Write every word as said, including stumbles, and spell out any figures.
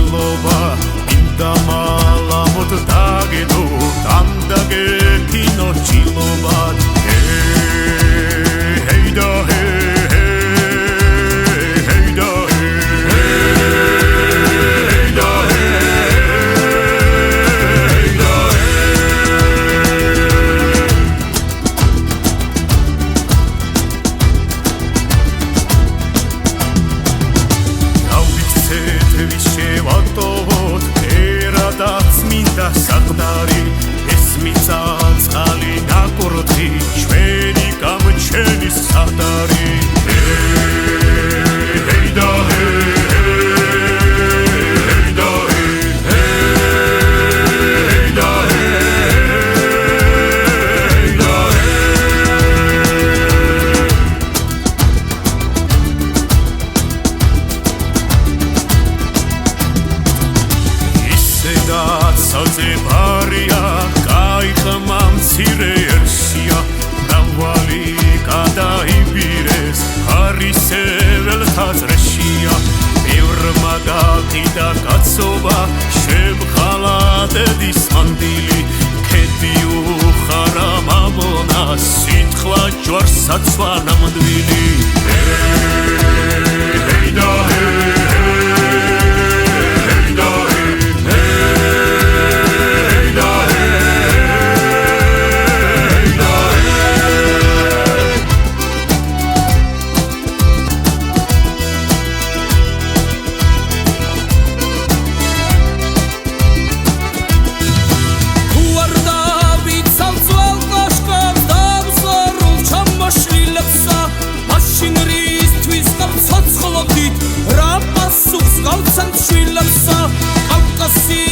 მადლობა მინდა მალამოდ დაგედო დამდაგეთინო ჭილობად ჰეიდა საყდარი ეს მიწა-წყალი ნაკურთხი ჩვენი გამჩენის საყდარი ჰეიდა ჰეიდა ჰეიდა საძებარია გაიხმა მცირეერსია დავალი გადაიბირეს არისეველთა წრეშია ბევრმა გალთი და კაცობა შევხალატედის მანდილი ქედი უხარა მამონა სიტყვა ჯვარსაცვა ნამდვილი ჰეიდა რა პასუხს გავცემ შვილებსა კავკასია